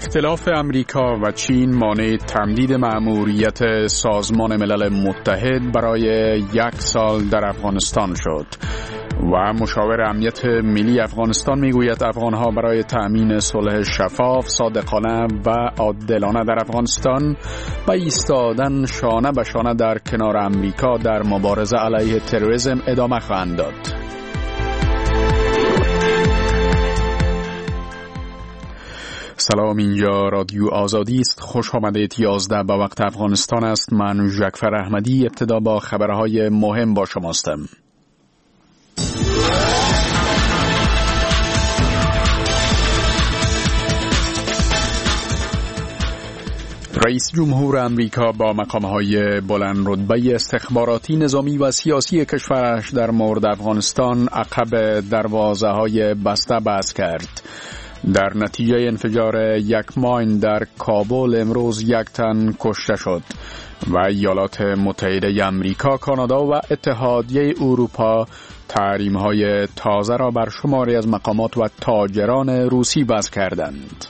اختلاف امریکا و چین مانع تمدید مأموریت سازمان ملل متحد برای 1 سال در افغانستان شد و مشاور امنیت ملی افغانستان میگوید افغانها برای تأمین صلح شفاف، صادقانه و عادلانه در افغانستان و ایستادن شانه به شانه در کنار امریکا در مبارزه علیه تروریسم ادامه خواهند داد. سلام، اینجا رادیو آزادی است. خوش آمدید. 11 به وقت افغانستان است. من ژکفر احمدی ابتدا با خبرهای مهم با شماستم. رئیس جمهور امریکا با مقام‌های بلند رتبه استخباراتی، نظامی و سیاسی کشورش در مورد افغانستان عقب دروازه‌های بسته بحث کرد. در نتیجه انفجار یک ماین در کابل امروز 1 تن کشته شد و ایالات متحده امریکا، کانادا و اتحادیه اروپا تحریم‌های تازه را بر شماری از مقامات و تاجران روسی وضع کردند.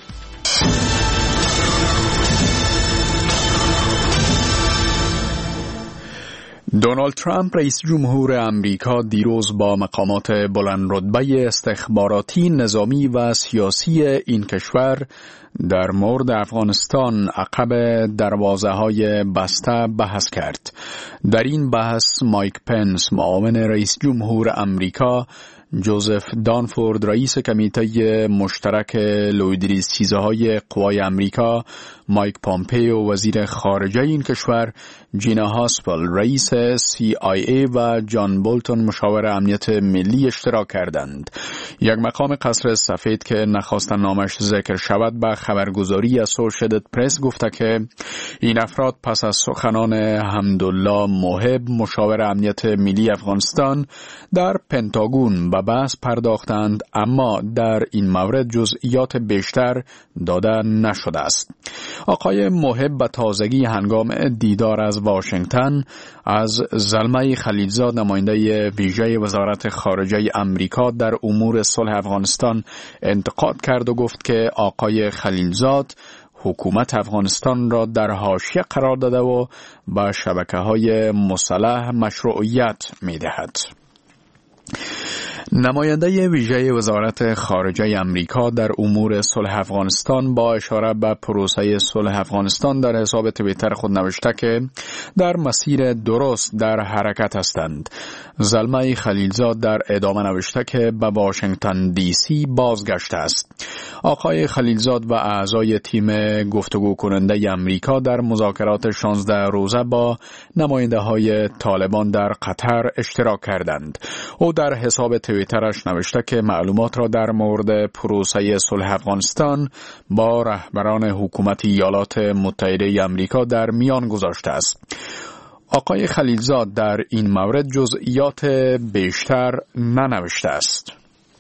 دونالد ترامپ رئیس جمهور امریکا دیروز با مقامات بلند رتبه استخباراتی، نظامی و سیاسی این کشور در مورد افغانستان عقب دروازه‌های بسته بحث کرد. در این بحث مایک پنس معاون رئیس جمهور امریکا، جوزف دانفورد رئیس کمیته مشترک لویدریزچیزهای قوای امریکا، مایک پامپیو وزیر خارجه این کشور، جینا هاسپل رئیس CIA و جان بولتون مشاور امنیت ملی اشتراک کردند. یک مقام قصر سفید که نخواستن نامش ذکر شود به خبرگزاری اسوشییتد پرس گفته که این افراد پس از سخنان حمدالله محب مشاور امنیت ملی افغانستان در پنتاگون به بحث پرداختند، اما در این مورد جزئیات بیشتر داده نشده است. آقای محب به تازگی هنگام دیدار از واشنگتن از زلمه خلیلزاد نماینده ویژه وزارت خارجه امریکا در امور صلح افغانستان انتقاد کرد و گفت که آقای خلیلزاد حکومت افغانستان را در حاشیه قرار داده و به شبکه‌های مسلح مشروعیت می‌دهد. نماینده ویژه وزارت خارجه امریکا در امور صلح افغانستان با اشاره به پروسه صلح افغانستان در حساب توییتر خود نوشته که در مسیر درست در حرکت هستند. زلمه خلیلزاد در ادامه نوشته که به واشنگتن دی سی بازگشته است. آقای خلیلزاد و اعضای تیم گفتگو کننده امریکا در مذاکرات 16 روزه با نماینده های طالبان در قطر اشتراک کردند. او در حساب توییترش نوشته که معلومات را در مورد پروسه صلح افغانستان با رهبران حکومت ایالات متحده امریکا در میان گذاشته است. آقای خلیلزاد در این مورد جزئیات بیشتر ننوشته است.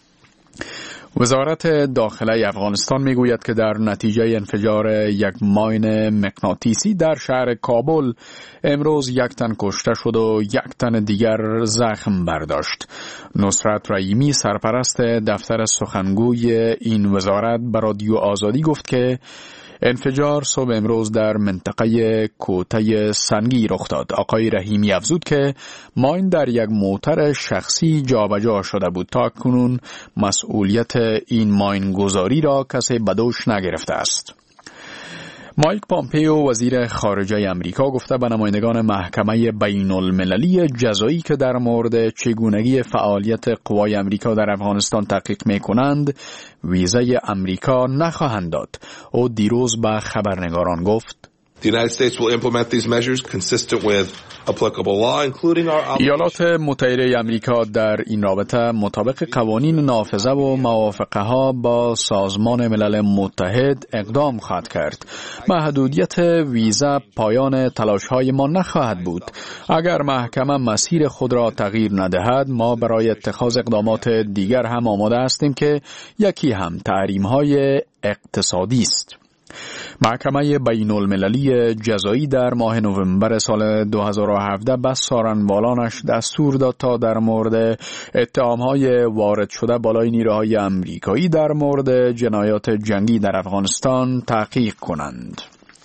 وزارت داخله افغانستان میگوید که در نتیجه انفجار یک ماین مغناطیسی در شهر کابل امروز 1 تن کشته شد و 1 تن دیگر زخم برداشت. نصرت رحیمی سرپرست دفتر سخنگوی این وزارت به رادیو آزادی گفت که انفجار صبح امروز در منطقه کوته سنگی رخ داد. آقای رحیمی افزود که ماین در یک موتر شخصی جابجا شده بود. تا کنون مسئولیت این ماین گذاری را کسی به دوش نگرفته است. مایک پامپیو وزیر خارجه امریکا گفته به نمایندگان محکمه بین المللی جزایی که در مورد چگونگی فعالیت قوای امریکا در افغانستان تحقیق می‌کنند ویزای امریکا نخواهند داد. او دیروز به خبرنگاران گفت The United States will implement these measures consistent with applicable law, including our ایالات متحده امریکا در این رابطه مطابق قوانین نافذه و موافقه ها با سازمان ملل متحد اقدام خواهد کرد. محدودیت ویزا پایان تلاش های ما نخواهد بود. اگر محکمه مسیر خود را تغییر ندهد، ما برای اتخاذ اقدامات دیگر هم آماده هستیم که یکی هم تحریم های اقتصادی است. محکمه بین المللی جزایی در ماه نوامبر سال 2017 به سارنوالانش دستور داد تا در مورد اتهام‌های وارد شده بالای نیروهای آمریکایی در مورد جنایات جنگی در افغانستان تحقیق کنند.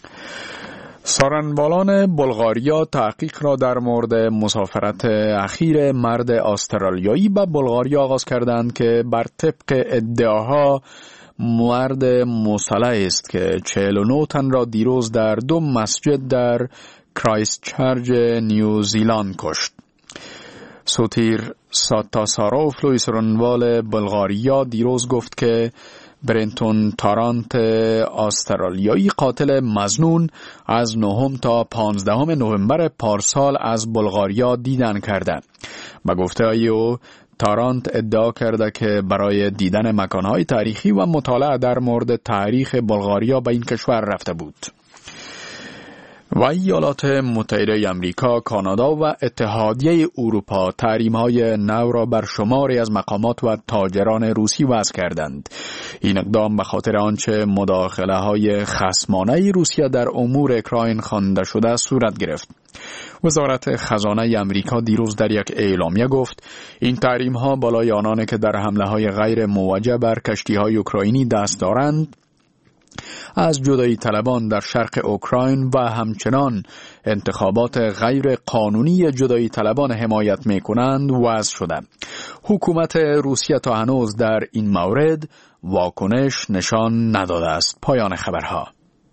سارنوالان بلغاریا تحقیق را در مورد مسافرت اخیر مرد استرالیایی به بلغاریا آغاز کردند که بر طبق ادعاها مرد مسلح است که 49 تن را دیروز در 2 مسجد در کرایستچرچ نیوزیلند کشت. سوتیر ساتاساروف لویسرانوال بلغاریا دیروز گفت که برنتون تارانت استرالیایی قاتل مظنون از 9 تا 15 نوامبر پارسال از بلغاریا دیدن کرده. با گفته او تارانت ادعا کرده که برای دیدن مکانهای تاریخی و مطالعه در مورد تاریخ بلغاریا به این کشور رفته بود. و ایالات متحده آمریکا، کانادا و اتحادیه اروپا تحریم‌های نو را بر شماری از مقامات و تاجران روسی وضع کردند. این اقدام به خاطر آنچه مداخله‌های خصمانه روسیه در امور اوکراین خوانده شده صورت گرفت. وزارت خزانه آمریکا دیروز در یک اعلامیه گفت این تحریم‌ها بالای آنان که در حمله‌های غیر موجه بر کشتی‌های اوکراینی دست دارند، از جدایی طلبان در شرق اوکراین و همچنان انتخابات غیر قانونی جدایی طلبان حمایت می کنند وضع شده. حکومت روسیه تا هنوز در این مورد واکنش نشان نداده است. پایان خبرها.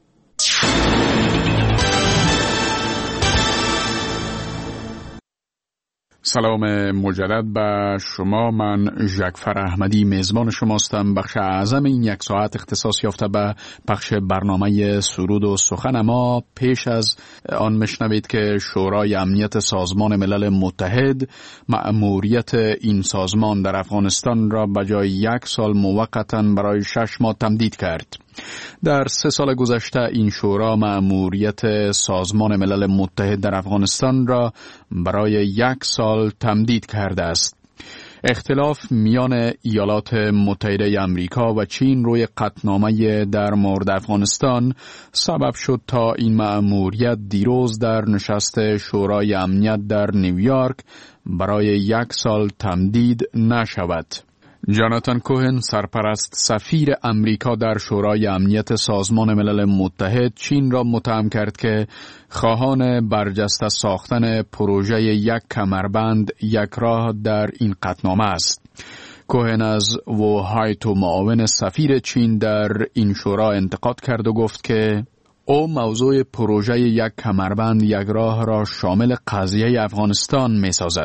سلام مجدد به شما. من ژکفر احمدی میزبان شماستم. بخش اعظم این 1 ساعت اختصاص یافته به پخش برنامه سرود و سخن ما. پیش از آن میشنوید که شورای امنیت سازمان ملل متحد مأموریت این سازمان در افغانستان را به جای 1 سال موقتا برای 6 ماه تمدید کرد. در 3 سال گذشته این شورا مأموریت سازمان ملل متحد در افغانستان را برای 1 سال تمدید کرده است. اختلاف میان ایالات متحده آمریکا و چین روی قطعنامه در مورد افغانستان سبب شد تا این مأموریت دیروز در نشست شورای امنیت در نیویورک برای 1 سال تمدید نشود. جاناتان کوهن، سرپرست سفیر امریکا در شورای امنیت سازمان ملل متحد، چین را متهم کرد که خواهان برجسته ساختن پروژه 1 کمربند 1 راه در این قطعنامه است. کوهن از ووهایتو، معاون سفیر چین در این شورا، انتقاد کرد و گفت که او موضوع پروژه 1 کمربند 1 راه را شامل قضیه افغانستان می سازد.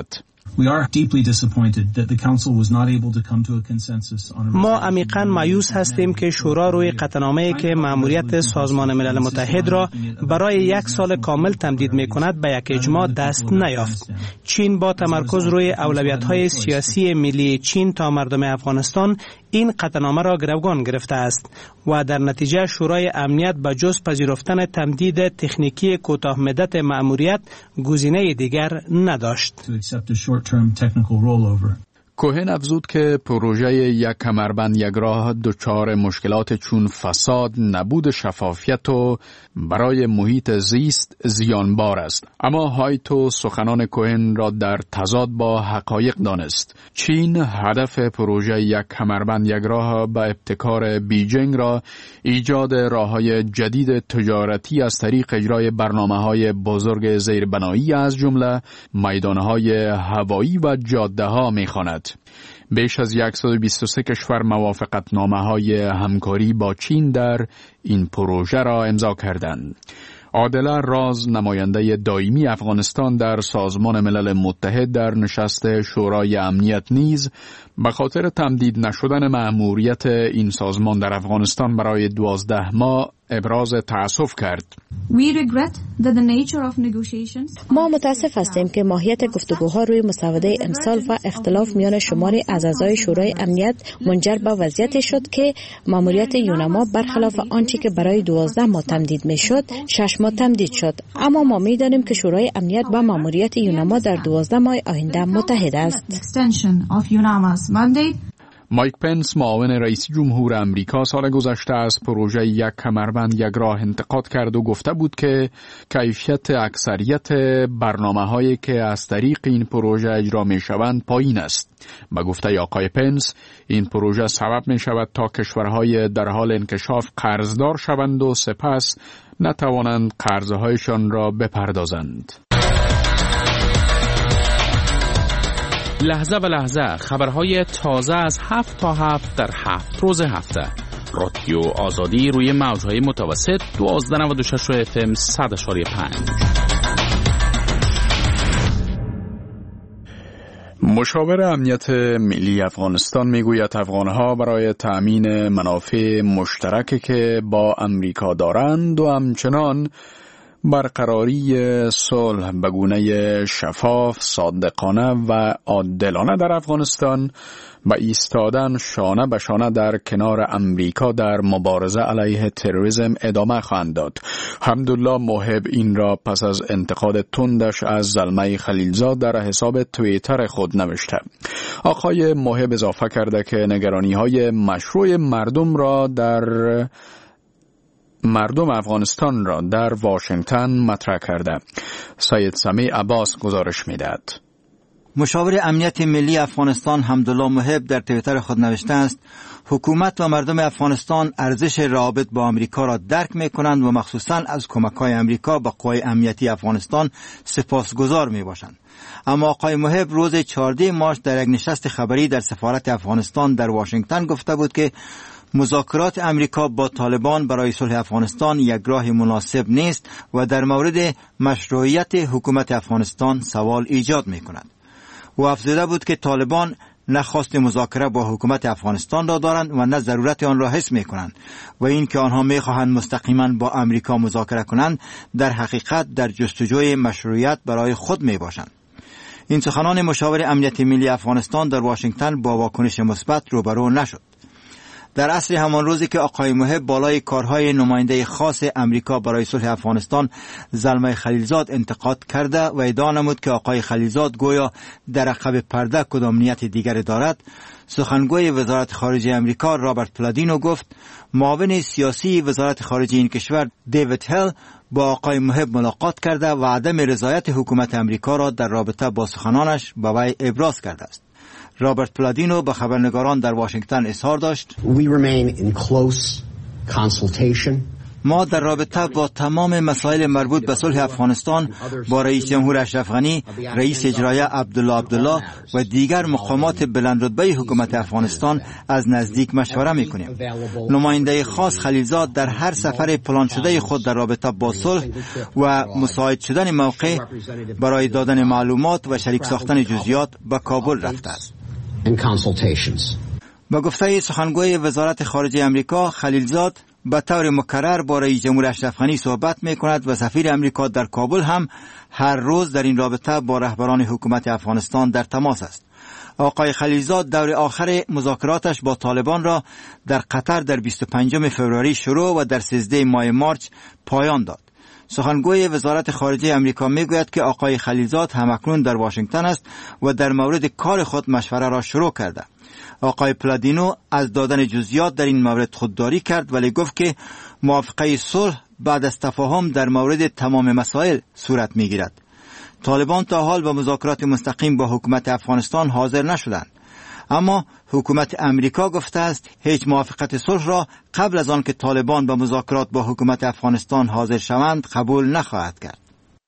ما عمیقاً مایوس هستیم که شورا روی قطعنامه‌ای که مأموریت سازمان ملل متحد را برای 1 سال کامل تمدید می‌کند به یک اجماع دست نیافت. چین با تمرکز روی اولویت‌های سیاسی ملی چین تا مردم افغانستان این قطعنامه را گروگان گرفته است و در نتیجه شورای امنیت به جز پذیرفتن تمدید تکنیکی کوتاه مدت مأموریت گزینه دیگر نداشت. کوهن افزود که پروژه 1 کمربند 1 راه دچار مشکلات چون فساد، نبود شفافیت و برای محیط زیست زیانبار است. اما هایتو سخنان کوهن را در تضاد با حقایق دانست. چین هدف پروژه 1 کمربند 1 راه به ابتکار بیجینگ را ایجاد راه‌های جدید تجارتی از طریق اجرای برنامه‌های بزرگ زیربنایی از جمله میدان‌های هوایی و جاده‌ها می‌خواند. بیش از 123 کشور موافقتنامه‌های همکاری با چین در این پروژه را امضا کردند. عادله راز، نماینده دائمی افغانستان در سازمان ملل متحد در نشست شورای امنیت، نیز به خاطر تمدید نشدن مأموریت این سازمان در افغانستان برای 12 ماه ابراز تأسف کرد. ما متاسف هستیم که ماهیت گفتگوها روی مسوده امسال و اختلاف میان شماری از اعضای شورای امنیت منجر به وضعیتی شد که مأموریت یونما برخلاف آنچه که برای 12 ماه تمدید میشد 6 ماه تمدید شد. اما ما می‌دانیم که شورای امنیت با مأموریت یونما در 12 ماه آینده متحد است. مایک پنس معاون رئیس جمهور امریکا سال گذشته از پروژه یک کمربند یک راه انتقاد کرد و گفته بود که کیفیت اکثریت برنامه‌هایی که از طریق این پروژه اجرا می‌شوند پایین است. به گفته آقای پنس این پروژه سبب می‌شود تا کشورهای در حال انکشاف قرضدار شوند و سپس نتوانند قرضهایشان را بپردازند. لحظه به لحظه خبرهای تازه از 7 تا 7 در 7 روز هفته. رادیو آزادی روی موجهای متوسط 1296 FM 100.5. مشاور امنیت ملی افغانستان میگوید افغانها برای تأمین منافع مشترکی که با امریکا دارند و همچنان برقراری صلح به گونه شفاف، صادقانه و عادلانه در افغانستان با ایستادن شانه به شانه در کنار امریکا در مبارزه علیه تروریسم ادامه خواهند داد. حمدالله محب این را پس از انتقاد تندش از زلمه خلیلزاد در حساب توییتر خود نوشته. آقای محب اضافه کرده که نگرانی‌های مشروع مردم افغانستان را در واشنگتن مطرح کرده. سید سمیع عباس گزارش می‌دهد. مشاور امنیت ملی افغانستان حمدالله محب در توییتر خود نوشته است: حکومت و مردم افغانستان ارزش روابط با امریکا را درک می‌کنند و مخصوصاً از کمک‌های امریکا به قوای امنیتی افغانستان سپاسگزار می‌باشند. اما آقای محب روز 14 مارس در یک نشست خبری در سفارت افغانستان در واشنگتن گفته بود که مذاکرات امریکا با طالبان برای صلح افغانستان یک راه مناسب نیست و در مورد مشروعیت حکومت افغانستان سوال ایجاد می‌کند. و افزوده بود که طالبان نه خواست مذاکره با حکومت افغانستان را دارند و نه ضرورت آن را حس می‌کنند و این که آنها می‌خواهند مستقیما با امریکا مذاکره کنند در حقیقت در جستجوی مشروعیت برای خود میباشند. این سخنان مشاور امنیت ملی افغانستان در واشنگتن با واکنش مثبت روبرو نشد. در عصر همان روزی که آقای محب بالای کارهای نماینده خاص امریکا برای صلح افغانستان زلمه خلیلزاد انتقاد کرده و ادعا نمود که آقای خلیلزاد گویا در عقب پرده کدام نیت دیگر دارد، سخنگوی وزارت خارجه امریکا رابرت پلادینو گفت معاون سیاسی وزارت خارجه این کشور دیوید هل با آقای محب ملاقات کرده و عدم رضایت حکومت امریکا را در رابطه با سخنانش به وی ابراز کرده است. رابرت پلادینو به خبرنگاران در واشنگتن اظهار داشت: ما در رابطه با تمام مسائل مربوط به صلح افغانستان با رئیس جمهور اشرف غنی، رئیس اجرایی عبدالله و دیگر مقامات بلندرتبه حکومت افغانستان از نزدیک مشوره می‌کنیم. نماینده خاص خلیلزاد در هر سفر پلان شده خود در رابطه با صلح و مساعد شدن موقع برای دادن معلومات و شریک ساختن جزئیات به کابل رفته است. با گفته سخنگوی وزارت خارجه امریکا، خلیلزاد به طور مکرر با رئیس جمهور اشرف غنی صحبت می‌کند و سفیر امریکا در کابل هم هر روز در این رابطه با رهبران حکومت افغانستان در تماس است. آقای خلیلزاد دور آخر مذاکراتش با طالبان را در قطر در 25 فوریه شروع و در 13 ماه مارس پایان داد. سخنگوی وزارت خارجه امریکا میگوید که آقای خلیلزاد همکنون در واشنگتن است و در مورد کار خود مشوره را شروع کرده. آقای پلادینو از دادن جزئیات در این مورد خودداری کرد ولی گفت که موافقه صلح بعد از تفاهم در مورد تمام مسائل صورت میگیرد. طالبان تا حال به مذاکرات مستقیم با حکومت افغانستان حاضر نشدند، اما حکومت امریکا گفته است هیچ موافقت صلح را قبل از آن که طالبان به مذاکرات با حکومت افغانستان حاضر شوند قبول نخواهد کرد.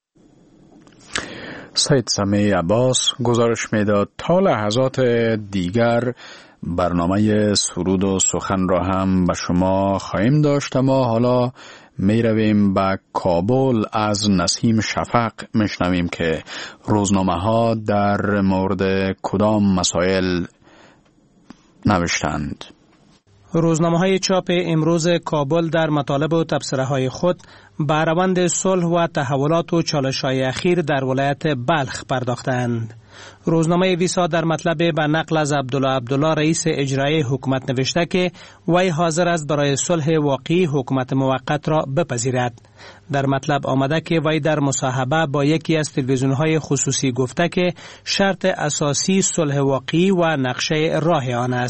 سید سمیع عباس گزارش میداد. تا لحظات دیگر برنامه سرود و سخن را هم به شما خواهیم داشت، اما حالا می رویم به کابل. از نسیم شفق میشنویم که روزنامه ها در مورد کدام مسائل نوشتند. روزنامه‌های چاپ امروز کابل در مطالب و تبصره‌های خود به روند صلح و تحولات و چالش‌های اخیر در ولایت بلخ پرداختند. روزنامه ویسا در مطلب به نقل از عبدالله رئیس اجرایی حکومت نوشته که وی حاضر است برای صلح واقعی حکومت موقت را بپذیرد. در مطلب آمده که وی در مصاحبه با یکی از تلویزیون‌های خصوصی گفته که شرط اساسی صلح واقعی و نقشه راه آن است.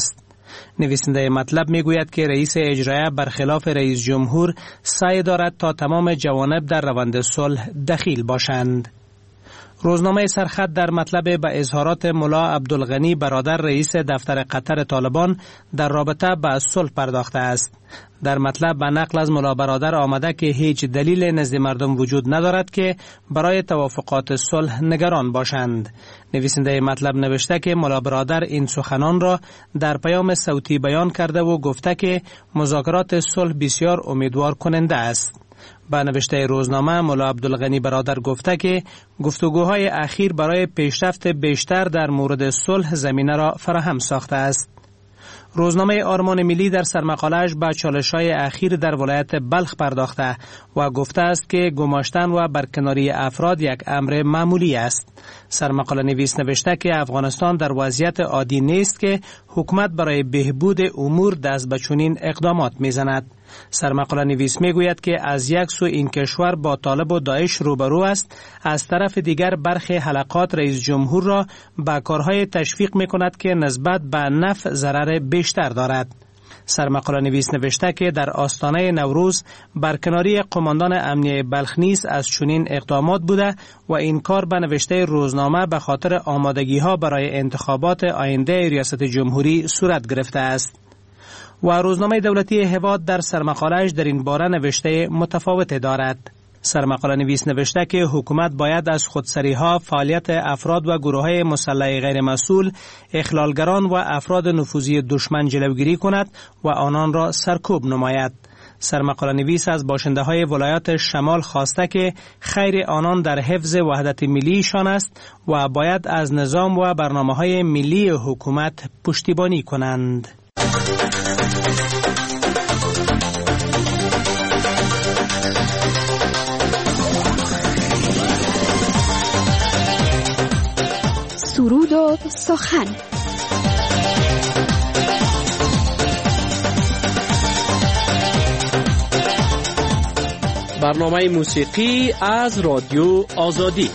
نویسنده مطلب میگوید که رئیس اجرایی برخلاف رئیس جمهور سعی دارد تا تمام جوانب در روند صلح دخیل باشند. روزنامه سرخط در مطلب به اظهارات ملا عبدالغنی برادر رئیس دفتر قطر طالبان در رابطه با صلح پرداخته است. در مطلب به نقل از ملا برادر آمده که هیچ دلیل نزد مردم وجود ندارد که برای توافقات صلح نگران باشند. نویسنده مطلب نوشته که ملا برادر این سخنان را در پیام صوتی بیان کرده و گفته که مذاکرات صلح بسیار امیدوار کننده است. با نوشته روزنامه ملا عبدالغنی برادر گفته که گفتگوهای اخیر برای پیشرفت بیشتر در مورد صلح زمینه را فراهم ساخته است. روزنامه آرمان ملی در سرمقاله‌اش به چالش‌های اخیر در ولایت بلخ پرداخته و گفته است که گماشتن و برکناری افراد یک امر معمولی است. سرمقاله نویس نوشته که افغانستان در وضعیت عادی نیست که حکومت برای بهبود امور دست به چنین اقدامات می‌زند. سرمقاله نویس میگوید که از یک سو این کشور با طالب و داعش روبرو است، از طرف دیگر برخی حلقات رئیس جمهور را به کارهای تشویق میکند که نسبت به نفع ضرر بیشتر دارد. سرمقاله نویس نوشته که در آستانه نوروز برکناری قماندان امنیه بلخ نیز از چنین اقدامات بوده و این کار به نوشته روزنامه به خاطر آمادگی‌ها برای انتخابات آینده ریاست جمهوری صورت گرفته است. و روزنامه دولتی هواد در سرمقاله‌اش در این باره نوشته متفاوت دارد. سرمقاله نویس نوشته که حکومت باید از خودسری‌ها، فعالیت افراد و گروه‌های مسلح غیر مسئول، اخلالگران و افراد نفوذی دشمن جلوگیری کند و آنان را سرکوب نماید. سرمقاله نویس از باشنده‌های ولایات شمال خواسته که خیر آنان در حفظ وحدت ملیشان است و باید از نظام و برنامه‌های ملی حکومت پشتیبانی کنند. سرود و سخن. برنامه موسیقی از رادیو آزادی.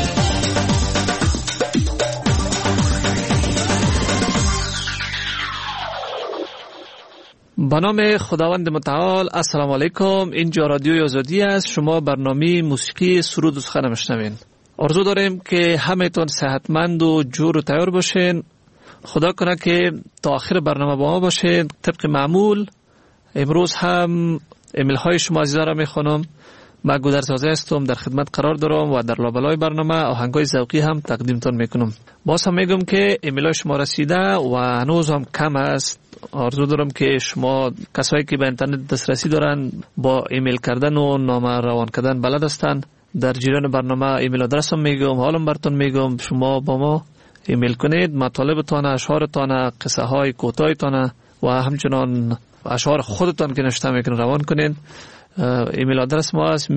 به نام خداوند متعال. السلام علیکم. اینجا رادیو آزادی است. شما برنامه موسیقی سرود و سخن میشنوین. آرزو داریم که همه‌تون صحتمند و جور و تیار باشین. خدا کنه که تا آخر برنامه با ما باشین. طبق معمول امروز هم ایمیل های شما عزیزان را میخوانم. من گودرزاده هستم، در خدمت قرار دارم و در لابلای برنامه آهنگای ذوقی هم تقدیمتون میکنم. باز هم میگم که ایمیل های شما رسیده و هنوز هم کم است. آرزو دارم که شما کسایی که به اینترنت دسترسی دارن با ایمیل کردن و نامه روان کردن بلد هستن. در جریان برنامه ایمیل آدرس هم میگم، حالم براتون میگم، شما با ما ایمیل کنید، مطالبتان، اشعارتان، قصه های کوتاهتان و همچنان اشعار خودتان که نوشته میکنید روان کنید. ایمیل آدرس ما است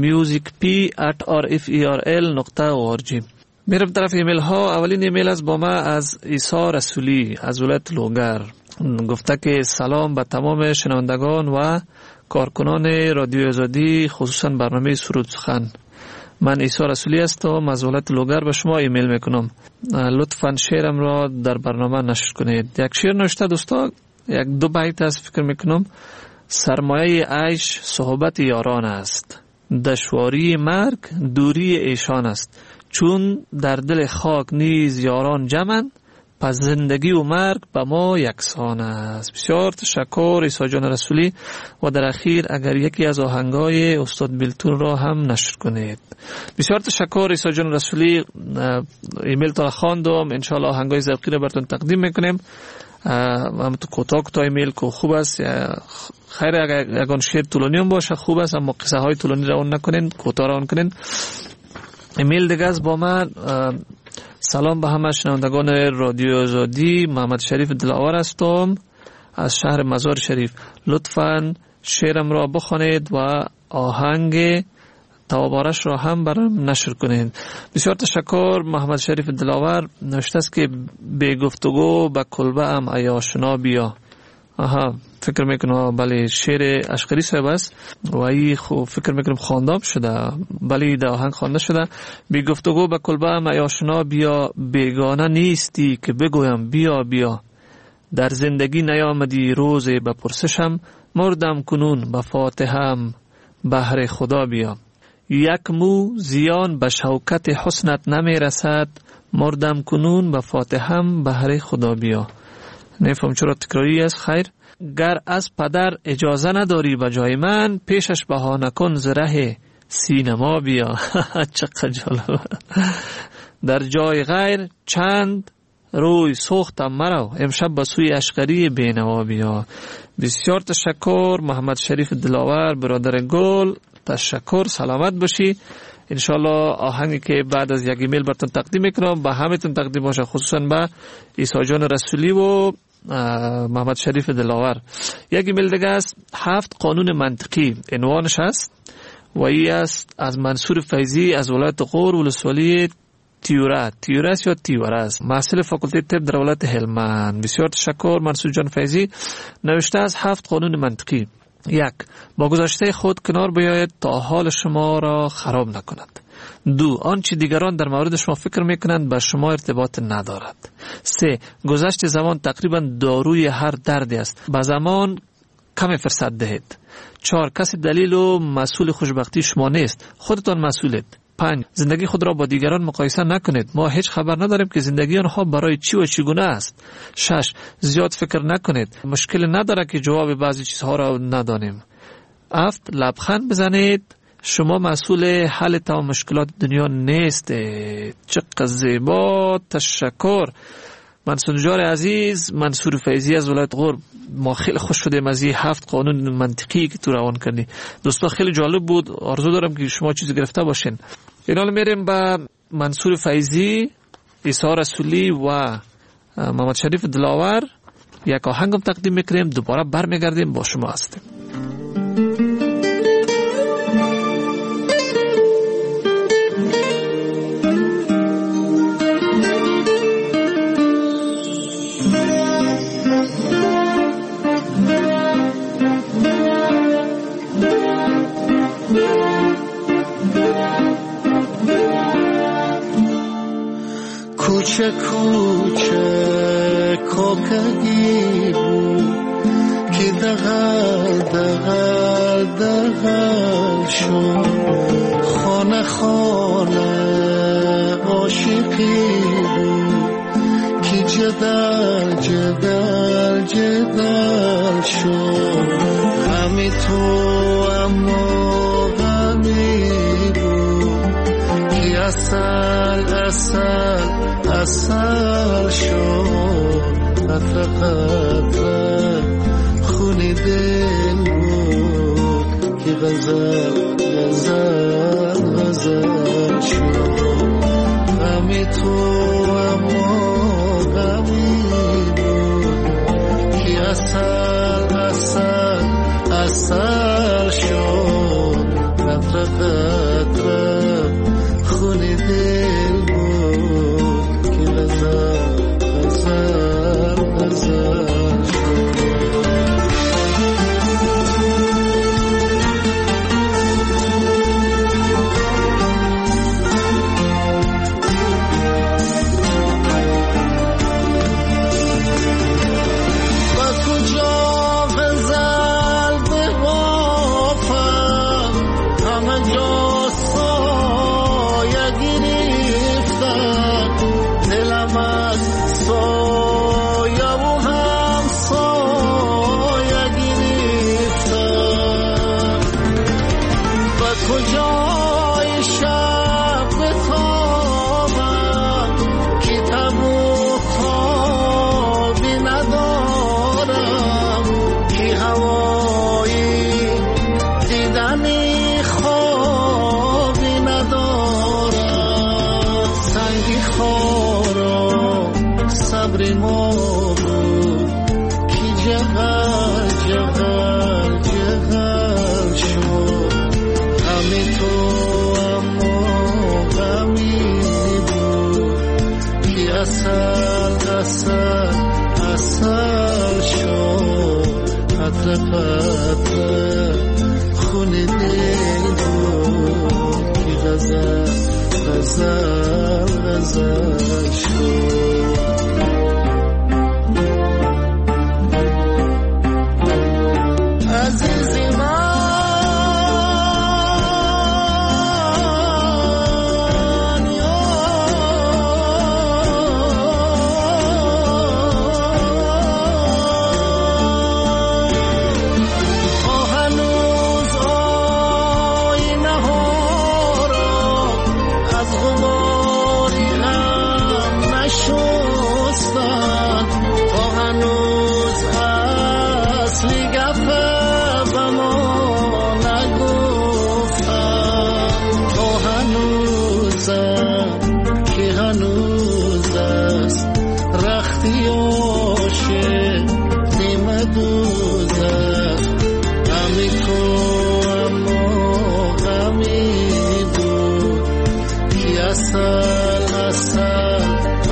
musicp@rferl.org. میرم طرف ایمیل ها. اولین ایمیل از با ما از عیسی رسولی از ولایت لوگر. گفته که سلام به تمام شنوندگان و کارکنان رادیو آزادی، خصوصا برنامه سرود سخن. من عیسی رسولی هستم، از ولایت لوگر به شما ایمیل میکنم. لطفاً شعرم را در برنامه نشر کنید. یک شعر نوشته دوستا، یک دو بیت از فکر میکنم. سرمایه عیش صحبت یاران است، دشواری مرگ دوری ایشان است. چون در دل خاک نیز یاران جمعند، پس زندگی و مرگ به ما یکسان است. بسیار تشکر عیسی جان رسولی. و در اخیر اگر یکی از آهنگای استاد بیلتون را هم نشر کنید. بسیار تشکر عیسی جان رسولی. ایمیل تا خواندم، انشالله آهنگای ذوقی را براتون تقدیم میکنیم. هم تو کوتاه ایمیل که خوب است. خیر اگر یگان شعر طولانی هم باشه خوب است، اما قصه های طولانی روان نکنین، کوتاه روان کنین. ایمیل دیگه از با من. سلام به همه شنوندگان رادیو آزادی. محمد شریف دلاور هستم از شهر مزار شریف. لطفاً شعرم را بخوانید و آهنگ توابارش را هم برام نشر کنید. بسیار تشکر محمد شریف دلاور. نوشته است که به گفتگو به کلبه ام ای آشنا بیا. فکر میکنم بله شعر اشقری صاحب است و ای خوب فکر میکنم خواندم شده. بله در آهنگ خوانده شده. بی گفتگو به کلبه ام ای آشنا بیا، بیگانه نیستی که بگویم بیا بیا. در زندگی نیامدی روزی بپرسشم، مردم کنون به فاتحم بهر خدا بیا. یک مو زیان به شوکت حسنت نمی رسد، مردم کنون به فاتحم بهر خدا بیا. نفهم چرا تکراری است؟ خیر. گر از پدر اجازه نداری به جای من، پیشش بهانه کن ز ره سینما بیا. چقدر جالب. در جای غیر چند روی سوختم مرا، امشب به سوی اشقری بینوا بیا. بسیار تشکر محمد شریف دلاور برادر گل، تشکر، سلامت باشی. انشالله آهنگی که بعد از یک ایمیل براتون تقدیم میکنم به همتون تقدیم باشه، خصوصا به عیسی جان رسولی و محمد شریف دلاور. یک ایمیل دیگه است، 7 قانون منطقی عنوانش است و ای است از منصور فیضی از ولایت غور ولسوالی تیوراس یا تیوراس، محصل فاکولته طب در ولایت هلمند. بسیار تشکر منصور جان فیضی. نوشته از 7 قانون منطقی: 1. با گذشته خود کنار بیاید تا حال شما را خراب نکند. 2. آنچه دیگران در مورد شما فکر میکنند با شما ارتباط ندارد. 3. گذشت زمان تقریبا داروی هر دردی است، با زمان کمی فرصت دهید. 4. کسی دلیل و مسئول خوشبختی شما نیست، خودتان مسئولید. 5. زندگی خود را با دیگران مقایسه نکنید، ما هیچ خبر نداریم که زندگی آنها برای چی و چگونه است. 6. زیاد فکر نکنید، مشکل نداره که جواب بعضی چیزها را ندانیم. 7. لبخند بزنید، شما مسئول حل تمام مشکلات دنیا نیستید. چقدر زیبا، تشکر منصور جان عزیز. منصور فیضی از ولایت غور، ما خیلی خوش شدیم از این 7 قانون منطقی که تو روان کردی. دوستا خیلی جالب بود، آرزو دارم که شما چیزی گرفته باشین. اینال میریم با منصور فیضی، عیسی رسولی و محمد شریف دلاور یک آهنگم تقدیم میکنیم، دوباره برمیگردیم با شما هستیم. کوچه کوچه کوکگی بود که دغل شد، خانه خانه عاشقی بود که جدل شد. همی تو اما غمی بود که اصل شد. قطره قطره خونی دل بود که غزل شد. غمی تو اما غمی بود که اصل شد. قطره قطره خونی دل بود که غزل شد.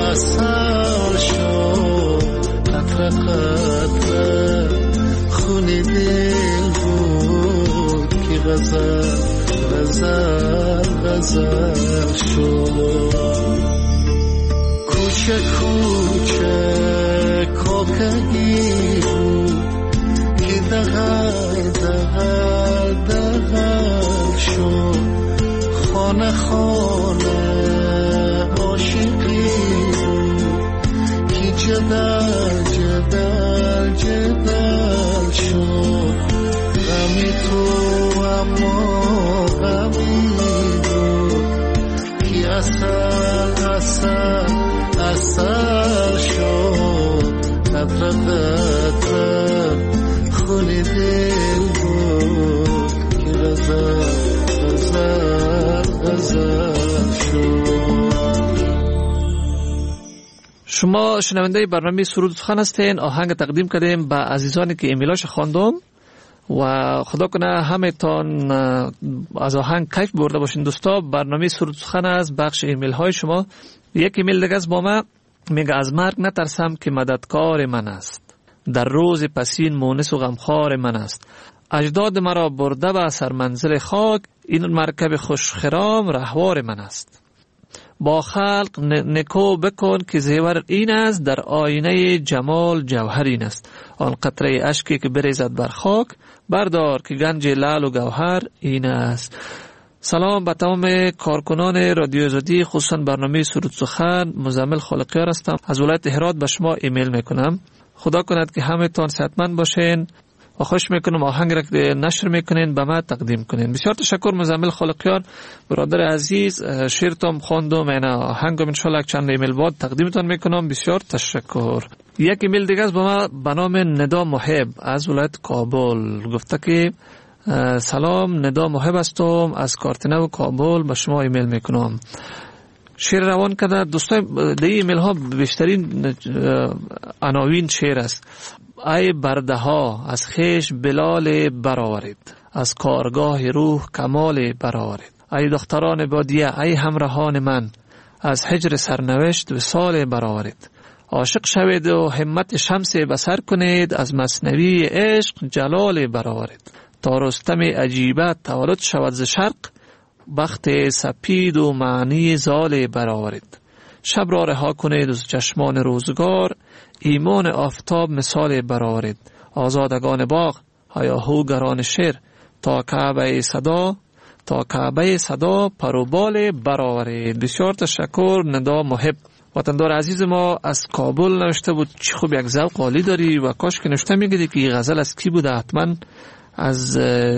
اصل شد قطره قطره خون دل بود که غزل غزل غزل شد. کوچه کوچه کوکگی بود که دغل دغل دغل شد. خانه خانه عاشقی بود که جدل جدل جدل شد. غمی تو اما غمی بود که اصل اصل اصل شد. قطره قطره خون دل بود که غزل غزل غزل شد. شما شنونده برنامه سرود سخن هستین. آهنگ تقدیم کردیم به عزیزانی که ایمیلاش خواندم و خدا کنه همه تان از آهنگ کیف برده باشین. دوستا برنامه سرود سخن از بخش ایمیل های شما. یک ایمیل دیگه از با ما میگه از مرگ نترسم که مددکار من است، در روز پسین مونس و غمخوار من است. اجداد مرا برده به سرمنزل خاک، این مرکب خوشخرام رهوار من است. با خلق نکو بکن که زیور این است، در آینه جمال جوهر این است. آن قطره اشکی که بریزد بر خاک، بردار که گنج لعل و گوهر این است. سلام به تمام کارکنان رادیو آزادی، خصوصا برنامه سرود سخن. مزمل خالقیار هستم، از ولایت هرات به شما ایمیل میکنم. خدا کند که همه تان صحتمند باشین و خوش میکنم آهنگ را که نشر میکنین به ما تقدیم کنین. بسیار تشکر مزمل خالقیار برادر عزیز. شعرتم خواندم، این آهنگم ان شاء الله چند ایمیل بعد تقدیمتان میکنم. بسیار تشکر. یک ایمیل دیگه از با ما به نام ندا محب از ولایت کابل گفته که سلام، ندا محب هستم از کارتنو کابل به شما ایمیل میکنم. شعر روان کرده. دوستان در ایمیل ها بیشترین عناوین شعر است. ای برده ها از خیش بلال برآورید، از کارگاه روح کمال برآورید. ای دختران بادیه، ای همراهان من، از هجر سرنوشت وصال برآورید. عاشق شوید و همت شمس بصر کنید، از مثنوی عشق جلال برآورید. تا رستم عجیبه تولد شود ز شرق، بخت سپید و معنی زال برآورید. شب را رها کنید از چشمان روزگار، ایمان آفتاب مثال برآورید. آزادگان باغ هیاهوگران شعر، تا کعبه صدا پروبال برآورید. بسیار تشکر ندا محب. وطندار عزیز ما از کابل نوشته بود. چی خوب یک ذوق عالی داری و کاش که نوشته میگیدی که این غزل از کی بوده. حتما از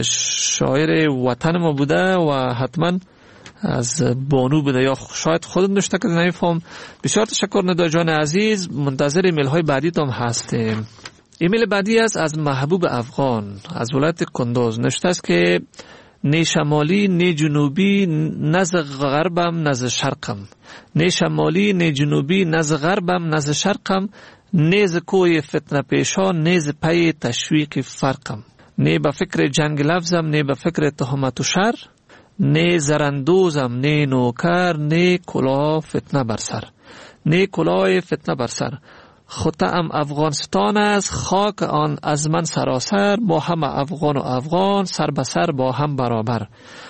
شاعر وطن ما بوده و حتما از بانو بوده یا شاید خودت نوشته که نمیفهم. بسیار تشکر ندا جان عزیز. منتظر ایمیل های بعدی تام هستیم. ایمیل بعدی است از محبوب افغان از ولایت کندوز. نوشته است که نه شمالی نه جنوبی، نه ز غربم نه ز شرقم. نه شمالی نه جنوبی، نه ز غربم نه ز شرقم. نه ز کوی فتنه پیشان، نه ز پی تشویق فرقم. نه به فکر جنگ لفظم، نه به فکر تهمت و شر. نه زرندوزم نه نوکر، نه کلاه فتنه بر سر. نه کلاه فتنه بر سر. خطه‌ام افغانستان است، خاک آن از من سراسر. با هم افغان و افغان، سر به سر با هم برابر.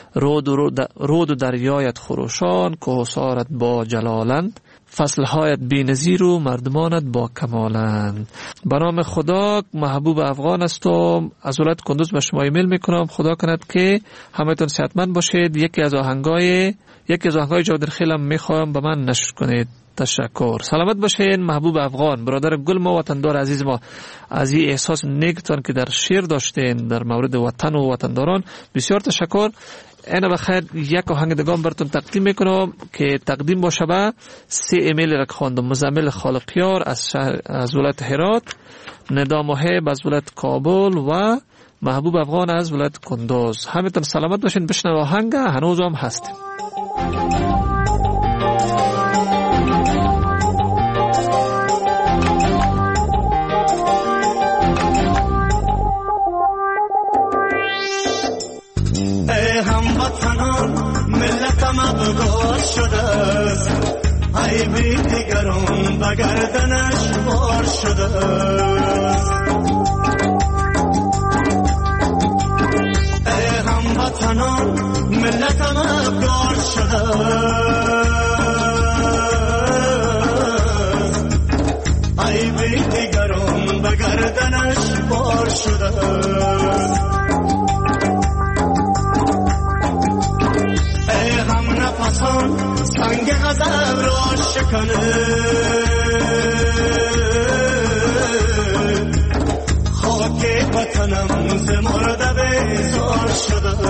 رود و دریایت خروشان، کوهسارت با جلالند. فصلهایت بی نظیر و مردمانت با کمالند. به نام خدا محبوب افغان هستم، از ولایت کندوز به شما ایمیل میکنم. خدا کند که همتون صحتمند باشید. یکی از آهنگای جادر خیلم میخوایم به من نشر کنید. تشکر. سلامت باشین محبوب افغان، برادر گل ما، وطندار عزیز ما. از این احساس نیکتان که در شعر داشتین در مورد وطن و وطنداران بسیار تشکر. اینا بخیر یک آهنگ دگام براتون تقدیم میکنم که تقدیم باشه به 3 ایمیل را خواندم. مزمل خالقیار از ولایت هرات، ندا محب از ولایت کابل و محبوب افغان از ولایت کندوز. همتون سلامت باشین. بشنو آهنگ هنوز هم هستیم. ملت مغرور شده است، ای بیدی دیگران به گردنش بار شده ای هموطنان ملتم افگار شده ای بی دیگران به گردنش بار شده ای هم نفسان سنگ غضب را شکنه خاک وطنم ز مرده بیزار شده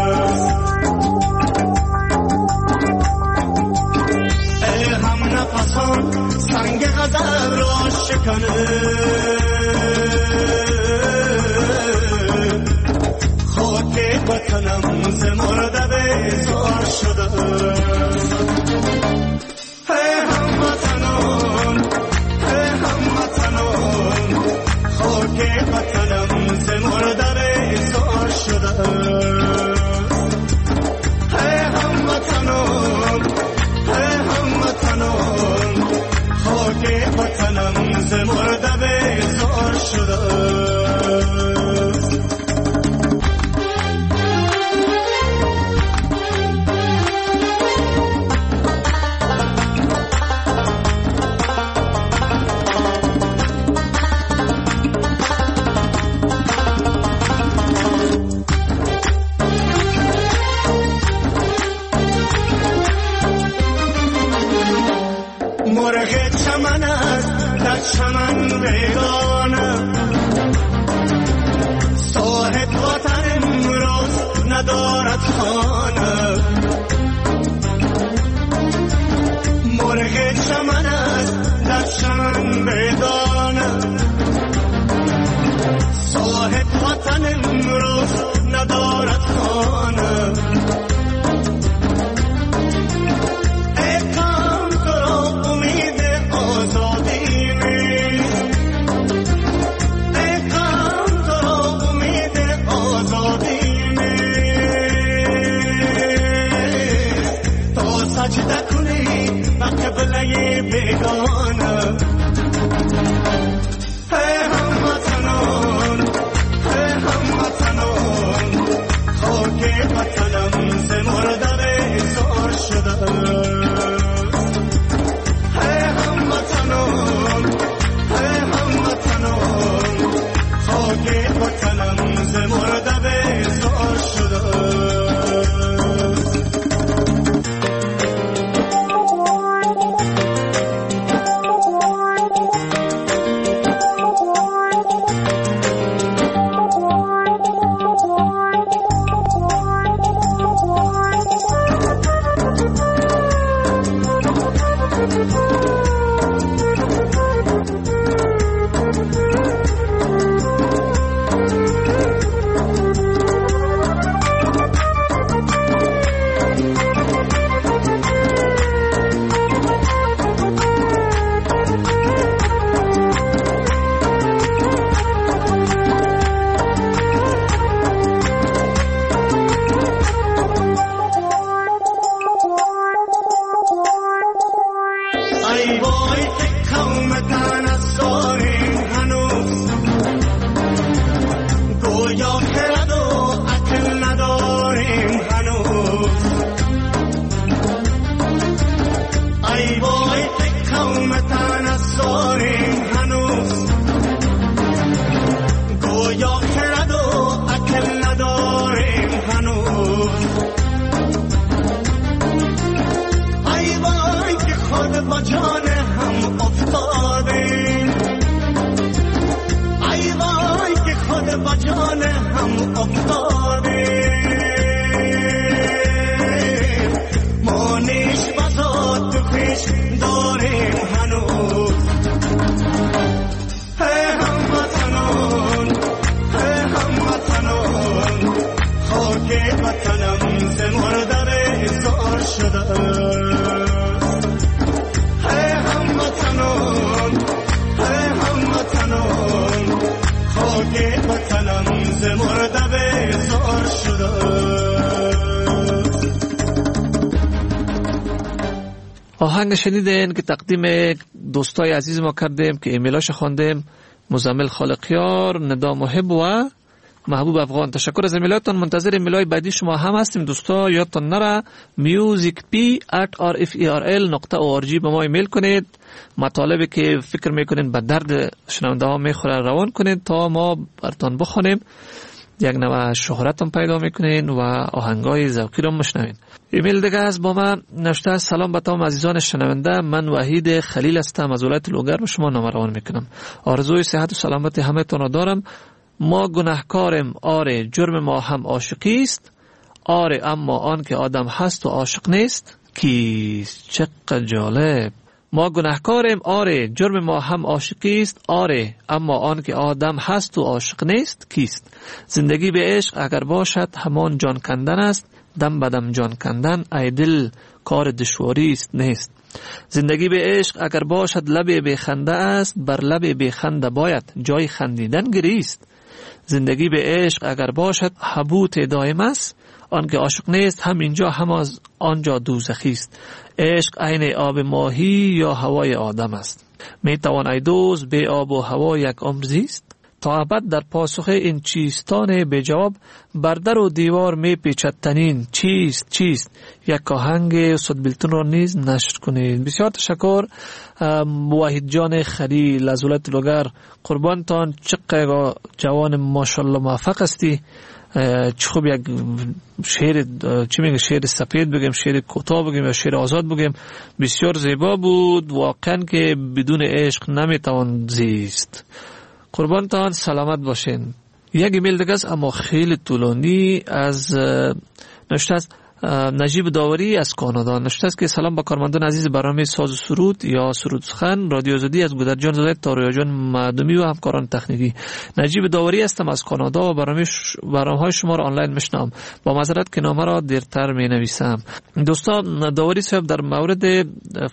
ای هم نفسان سنگ غضب را شکنه خاک وطنم ز مرده بیزار شده ای هموطنان ای هموطنان خاک وطنم ز مرده بیزار شده ای هموطنان ای هموطنان خاک وطنم ز مرده بیزار شده چمن ویرانه صاحب وطن امروز ندارد خانه مرغ چمن است در چمن بیدانه صاحب وطن امروز ندارد خانه ای کام تو را امید آزادی سجده کنی به قبله بیگانه ای هموطنان ای هموطنان خاک وطنم ز مرده بیزار شده ای هموطنان ای هموطنان خاک وطنم ز مرده بیزار شده آهنگ شنیدین که تقدیم دوستای عزیز ما کردیم که ایمیلاش خواندیم، مزمل خالقیار، ندا محب و محبوب افغان. تشکر از ایمیلاتون. منتظر ایمیلای بعدی شما هم هستیم دوستا. یادتون نره musicp@rferl.org به ما ایمیل کنید. مطالبی که فکر میکنین به درد شنونده ها میخوره روان کنید تا ما براتون بخونیم. یک نوع شهرت هم پیدا میکنین و آهنگای ذوقی رو میشنوین. ایمیل دیگه از با من نوشته: سلام به تمام عزیزان شنونده، من وحید خلیل هستم از ولایت لوگر به شما نامه روان میکنم. آرزوی صحت و سلامتی همه تون را دارم. ما گناهکاریم، آره، جرم ما هم عاشقی است، آره، اما آن که آدم هست و عاشق نیست کیست؟ چقدر جالب. ما گناهکاریم، آره، جرم ما هم عاشقی است، آره، اما آن که آدم هست و عاشق نیست کیست؟ زندگی به عشق اگر باشد همان جان کندن است، دم بدم جان کندن ای دل کار دشواری است نیست. زندگی به عشق اگر باشد لب بخنده است، بر لب بخنده باید جای خندیدن گریست. زندگی به عشق اگر باشد حبوط دائم است، آن که عاشق نیست هم اینجا هم از آنجا دوزخی است. عشق عین آب ماهی یا هوای آدم است. می توان ای دوست به آب و هوا یک عمر زیست؟ تا ابد در پاسخ این چیستان به جواب، بر در و دیوار می پیچد تنین چیست؟ یک آهنگ صدبیلتون را نیز نشر کنید. بسیار تشکر وحید جان خلیل از ولایت لوگر. قربانتان، چقدر جوان ماشاءالله موفق هستی. چه خوب یک شعر، چی میگه، شعر سفید بگیم، شعر کوتاه بگیم یا شعر آزاد بگیم، بسیار زیبا بود. واقعا که بدون عشق نمیتوان زیست. قربانتان، سلامت باشین. یک ایمیل دیگه است اما خیلی طولانی از نوشته است نجیب داوری از کانادا. نوشته است که سلام با کارمندان عزیز برنامه ساز و سرود یا سرود سخن رادیو آزادی از گودرجان زاده تا رویاجان معدومی و همکاران تکنیکی. نجیب داوری هستم از کانادا و برنامه‌های شما را آنلاین میشنوم. با معذرت که نامه را دیرتر مینویسم. دوستان، داوری صاحب در مورد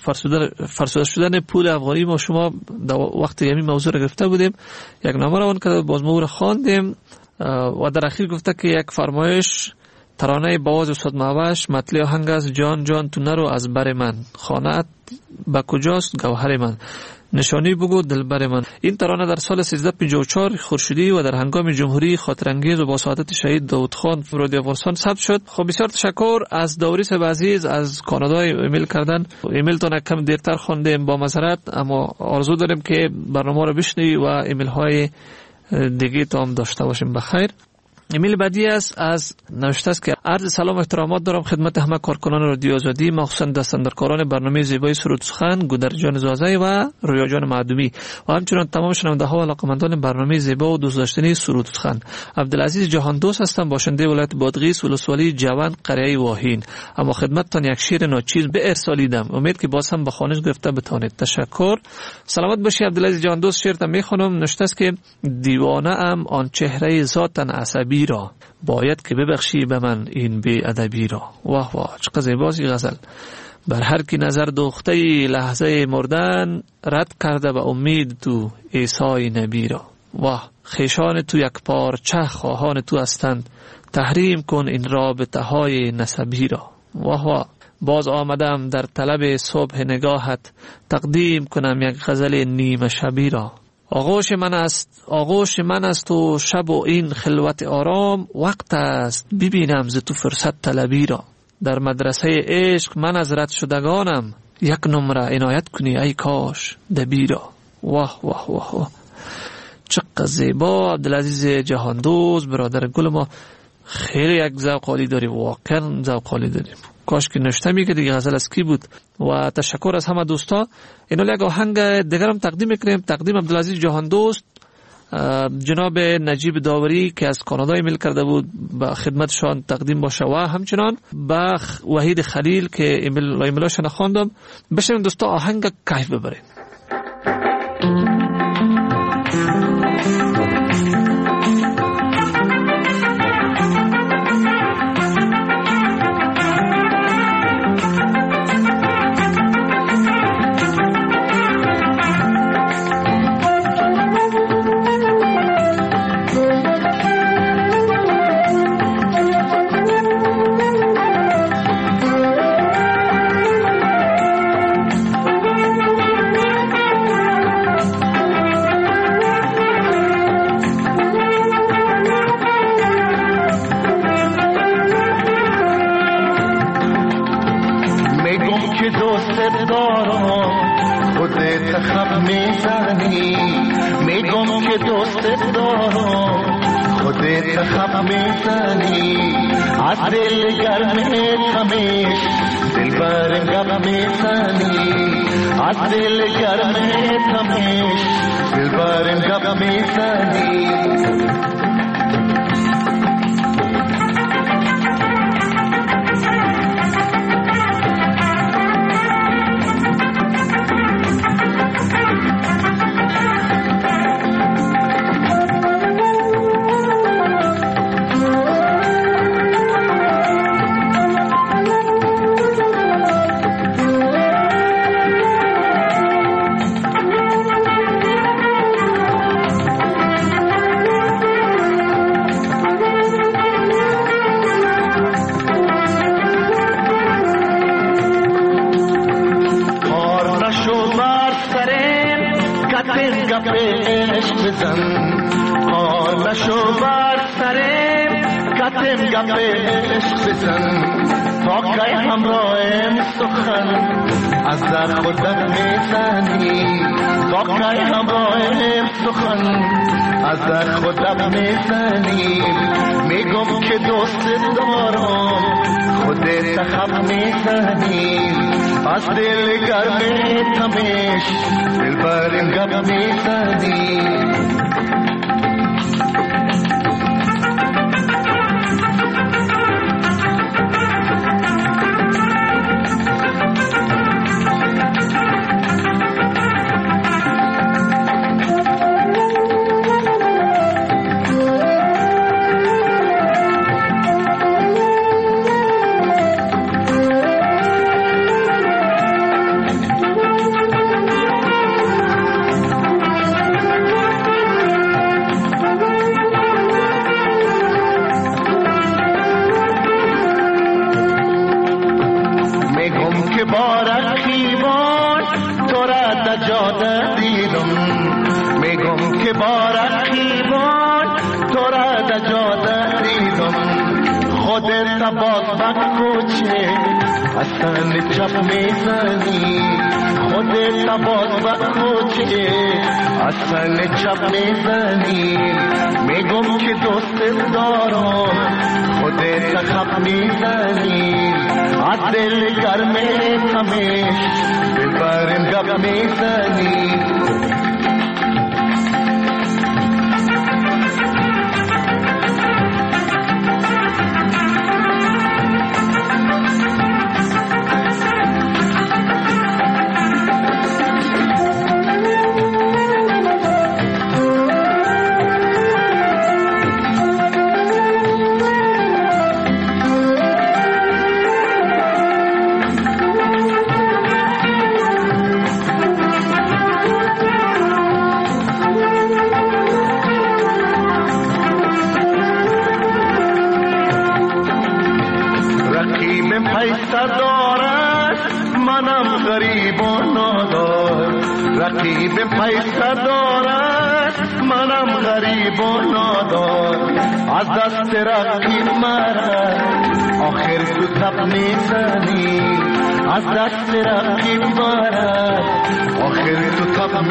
فرسوده شدن پول افغانی ما شما وقتی همین موضوع را گرفته بودیم، یک نامه را اون که باز ما را خواندیم و در اخیر گفته که یک فرمایش ترانه باز استاد معوش مطلع آهنگ است: جان جان تو نرو از بر من، خانه‌ات با کجاست گوهر من، نشانی بگو دلبر من. این ترانه در سال 1354 خورشیدی و در هنگام جمهوری خاطرانگیز و با سعادت شهید داود خان رادیو افغانستان ثبت شد. خب بسیار تشکر از داوری صاحب عزیز از کانادا ایمیل کردن. ایمیلتون کم دیرتر خواندیم، با معذرت، اما آرزو داریم که برنامه رو بشنوی و ایمیل های دیگه تو هم داشته باشیم. بخیر. ایمیل بعدی است از نوشته است که عرض سلام و احترامات دارم خدمت همه کارکنان رادیو آزادی، مخصوصا دستاندرکاران برنامه زیبای سرود سخن گودرجان زازی و رویاجان معدومی و همچنین تمام شنونده ها و علاقمندان برنامه زیبا و دوست داشتنی سرود سخن. عبدالعزیز جهان دوست هستم، باشنده ولایت بادغیس ولسوالی جوان قریه واهین. اما خدمتتان یک شعر ناچیز به ارسالیدم، امید که باز هم به خوانش گرفته بتوانید. تشکر. سلامت باشی عبدالعزیز جهان دوست. شعر میخونم. نوشته است که دیوانه ام آن چهره ذاتن عصبی را، باید که ببخشی به من این بی ادبی را. واه واه، چقدر زیباست این غزل. بر هر کی نظر دوخته لحظه مردن، رد کرده به امید تو عیسی نبی را. واه، خیشان تو یک پارچه خواهان تو هستند، تحریم کن این رابطه های نسبی را. واه واه، باز آمدم در طلب صبح نگاهت، تقدیم کنم یک غزل نیمه شبی را. آغوش من است و شب و این خلوت آرام، وقت است ببینم ز تو فرصت طلبی را. در مدرسه عشق من از رد شدگانم، یک نمره عنایت کنی ای کاش دبی را. واه واه واه واه، چقدر زیبا. عبدالعزیز جهان دوست برادر گل ما، خیلی یک ذوق عالی داری، واقعا ذوق عالی داری. کاش که نشته میگه دیگه غزل از کی بود. و تشکر از همه دوستا. اینو یک آهنگ دیگرم تقدیم میکنیم. تقدیم عبدالعزیز جهان دوست، جناب نجیب داوری که از کانادا ایمیل کرده بود به خدمتشان تقدیم باشه و همچنان به وحید خلیل که ایمیلاشون خواندم. بشنویم دوستا آهنگ کیف ببرید. خب میزنی میگم که دوست دارم خودت خب میزنی از دل گرمت همیش دلبرم گپ میزنی از دل گرمت همیش دلبرم گپ میزنی از در خودت میزنی واقعی همراهم سخن از در خودت میزنی میگم که دوست دارم خودت خب میزنی از دل گرمت همیش دلبرم گپ میزنی اصلا چپ میزنی خودت باز بخوچه اصلا چپ میزنی میگم که دوست دارم خودت خب میزنی از دل گرمت همیش دلبرم گپ میزنی پیسه دارد منم غریب و نادار از دست رقیب مرد آخر تو تب میزنی از دست رقیب مرد آخر تو تب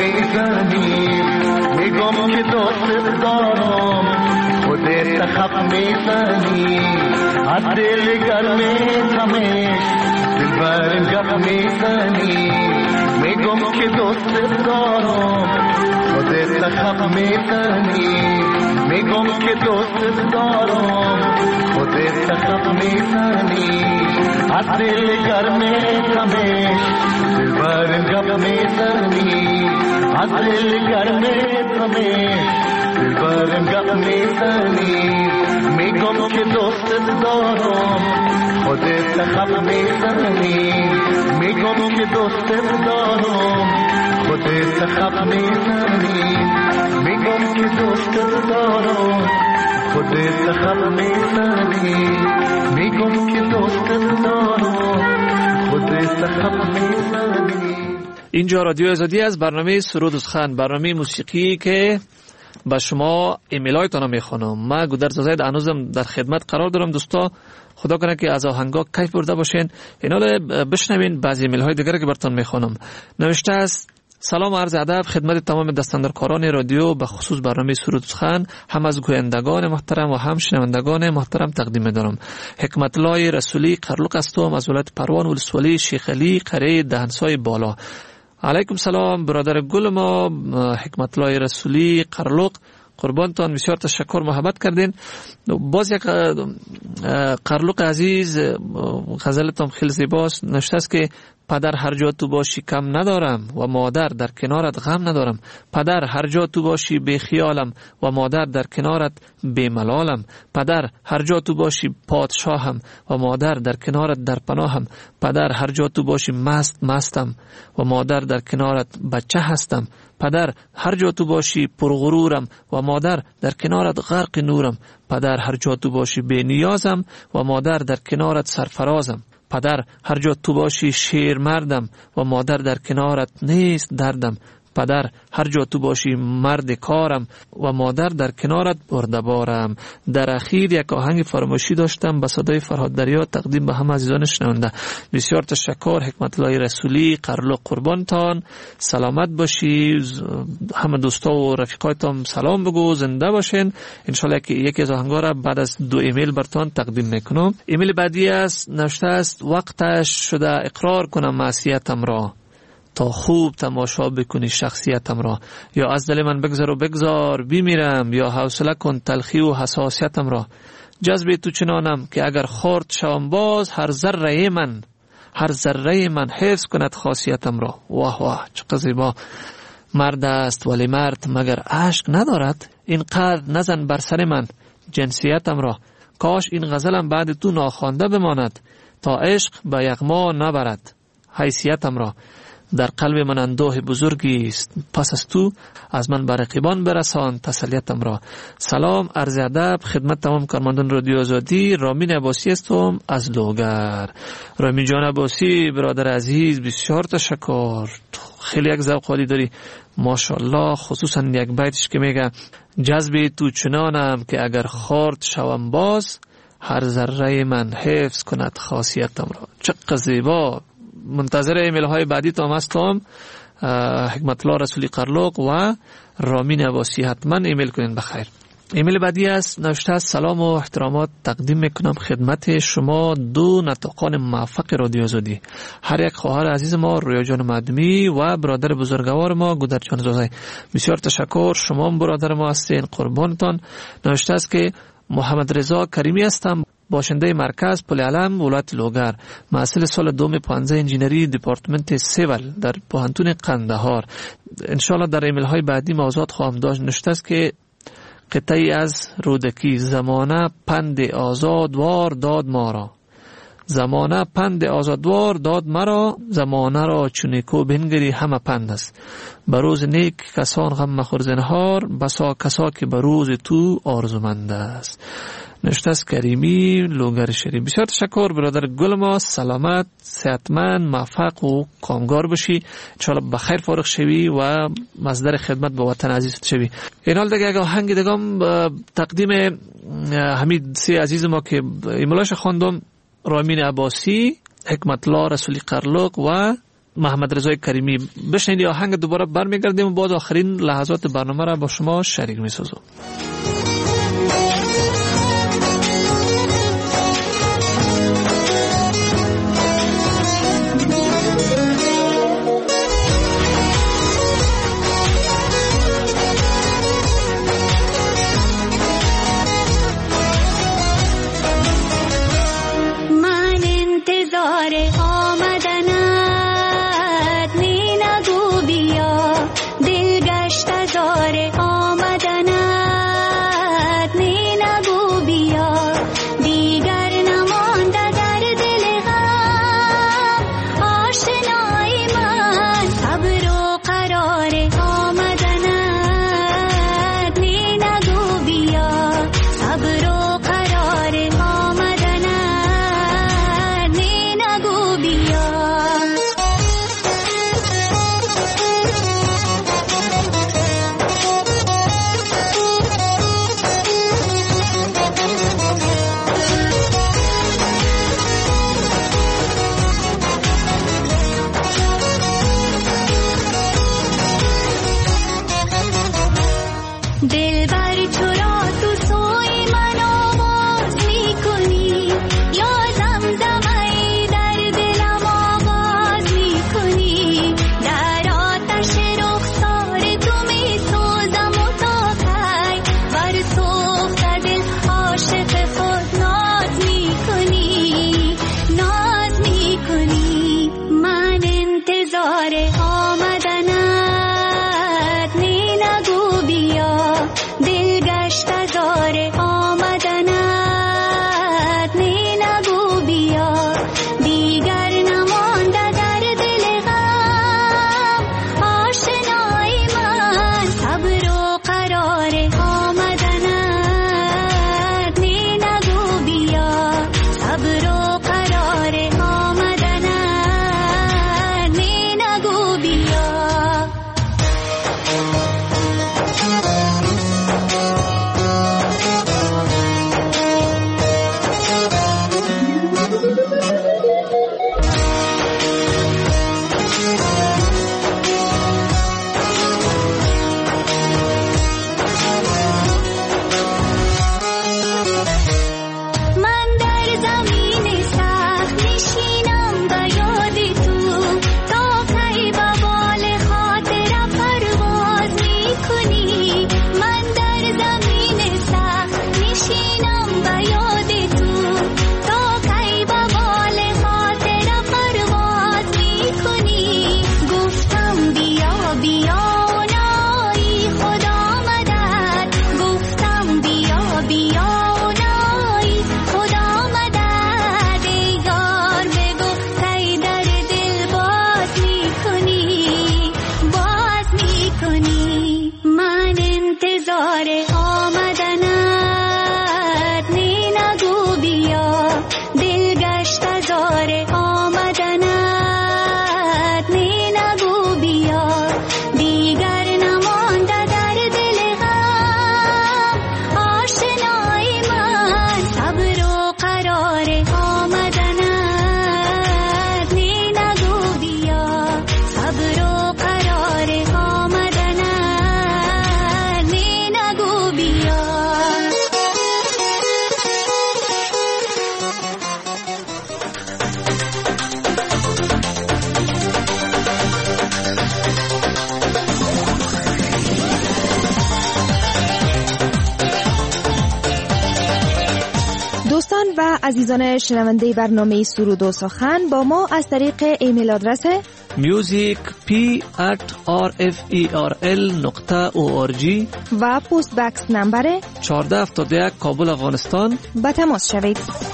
میزنی میگم که دوست دارم خودت خب میزنی از دل گرمت همیش دلبرم گپ میزنی میگم که دوست دارم خودت خب میزنی میگم که دوست دارم خودت خب میزنی از دل گرمت همیش دلبرم گپ میزنی از دل گرمت همیش دلبرم گپ میزنی میگم که دوست دارم خودت خب میزنی میگم که دوست دارم خودت خب میزنی میگم که دوست دارم خودت خب میزنی میگم که دوست دارم خودت خب میزنی. اینجا رادیو آزادی از برنامه سرود و سخن، برنامه موسیقی که با شما ایمیل هایتان رو میخونم. من گودرز زاید هنوزم در خدمت قرار دارم. دوستا خدا کنه که از آهنگا کیف برده باشین. اینا رو بشنوین. بعضی ایمیل های دیگر که براتون میخونم. نوشته است سلام عرض ادب خدمت تمام دستاندرکاران رادیو، به خصوص برنامه سرود سخن، هم از گویندگان محترم و هم شنوندگان محترم تقدیم می‌دارم. حکمت الله رسولی قرلق هستم از ولایت پروان ولسوالی شیخ علی قریه دهنسای بالا. علیکم سلام برادر گل ما حکمت الله رسولی قرلق، قربانتان، بسیار تشکر محبت کردین. باز یک قرلق عزیز غزلتان خیلی زیباست، نوشته است که پدر هر جا تو باشی کم ندارم و مادر در کنارت غم ندارم. پدر هر جا تو باشی بی خیالم و مادر در کنارت بی ملالم. پدر هر جا تو باشی پادشاهم و مادر در کنارت در پناهم. پدر هر جا تو باشی مستم و مادر در کنارت بچه هستم. پدر هر جا تو باشی پرغرورم و مادر در کنارت غرق نورم. پدر هر جا تو باشی بی نیازم و مادر در کنارت سرفرازم. پدر هر جا تو باشی شیر مردم و مادر در کنارت نیست دردم. پدر هر جا تو باشی مرد کارم و مادر در کنارت بردبارم. در اخیر یک آهنگ فراموشی داشتم به صدای فرهاد دریا تقدیم به همه عزیزان شنونده. بسیار تشکر حکمت الله رسولی قرلق، قربانتان، سلامت باشی. همه دوستا و رفیقایتان سلام بگو، زنده باشین. انشالله که یکی از آهنگا را بعد از 2 ایمیل براتون تقدیم میکنم. ایمیل بعدی است، نوشته است وقتش شده اقرار کنم معصیتم را تا خوب تماشا بکنی شخصیتم را. یا از دل من بگذر و بگذار بمیرم، یا حوصله کن تلخی و حساسیتم را. جذب تو چنانم که اگر خورد شوم باز، هر ذره من حفظ کند خاصیتم را. واه واه چقدر زیبا. مرد است ولی مرد مگر عشق ندارد؟ اینقدر نزن بر سر من جنسیتم را. کاش این غزلم بعد تو ناخوانده بماند تا عشق به یغما نبرد حیثیتم را. در قلب من اندوه بزرگی است، پس از تو از من بر رقیبان برسان تسلیتم را. سلام عرض ادب خدمت تمام کارمندان رادیو آزادی. رامین عباسی هستم از لوگر. رامین جان عباسی برادر عزیز بسیار تشکر، خیلی یک ذوق عالی داری ماشاءالله. خصوصا یک بیتش که میگه جذب تو چنانم که اگر خورد شوم باز، هر ذره من حفظ کند خاصیتم را. چقدر زیبا. منتظر ایمیل های بعدی تام هستم. حکمت الله رسولی قرلق و رامین عباسی حتما ایمیل کنین بخیر. ایمیل بعدی است، نوشته است سلام و احترامات تقدیم میکنم خدمت شما دو نطقان موفق رادیو آزادی، هر یک خواهر عزیز ما رویا جان مدمی و برادر بزرگوار ما گودر جان زوزی. بسیار تشکر، شما برادر ما هستین، قربانتان. نوشته است که محمد رضا کریمی هستم، باشنده مرکز پل علم ولایت لوگر، محصل سال دوم 15 انجینری دپارتمنت سیول در پوهنتون قندهار. انشالله در ایمیل های بعدی موضوعات خواهم داشت. نوشته است که قطعی از رودکی زمانه پند آزادوار داد ما را، زمانه پند آزادوار داد مرا، زمانه را چونیکو بنگری همه پند است. بروز نیک کسان غم مخور زنهار، بسا کسا که بروز تو آرزومند است. نوشته است کریمی لوگر شریف. بسیار تشکر برادر گل ما، سلامت، صحتمند، موفق و کامگار باشی، انشاءالله بخیر فارغ شوی و مصدر خدمت به وطن عزیزت شوی. این حال دیگه اگه آهنگ دیگم تقدیم حمید سی عزیز ما که ایمیلاش خواندم، رامین عباسی، حکمت الله رسولی قرلق و محمد رضا کریمی. بشنید آهنگ دوباره برمیگردیم و بعد آخرین لحظات برنامه را با شما شریک می‌سازم. دل گشت زار آمدنت دوستان و عزیزان شنونده برنامه سرود و سخن با ما از طریق ایمیل آدرس musicp@rferl.org و پست بکس نمبر 1471 کابل افغانستان با تماس شوید.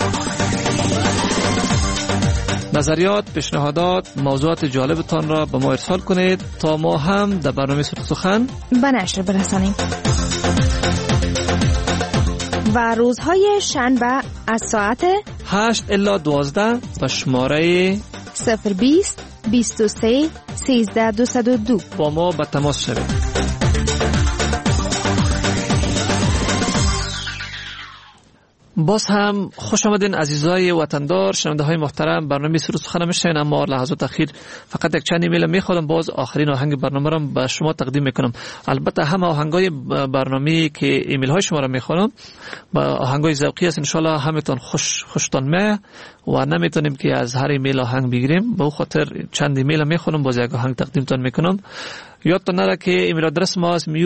نظریات، پیشنهادات، موضوعات جالبتان را به ما ارسال کنید تا ما هم در برنامه سرود و سخن به نشر برسانیم. و روزهای شنبه از ساعت 8 الی 12 به شماره 020 23 13 202 با ما به تماس شوید. باز هم خوش آمدین عزیزای وطندار، شنونده های محترم. برنامه سرود سخن میشین، اما لحظات اخیر فقط یک چند ایمیل میخوام باز آخرین آهنگ برنامه را به شما تقدیم میکنم. البته همه آهنگای برنامه که ایمیل های شما را میخوام با آهنگای ذوقی است، ان شاء الله همتون خوشتون میاد و نمیتونیم که از هر ایمیل آهنگ بگیریم. به خاطر چند ایمیل میخوام باز یک آهنگ تقدیمتون میکنم. یادتون نره که ایمیل آدرس ما است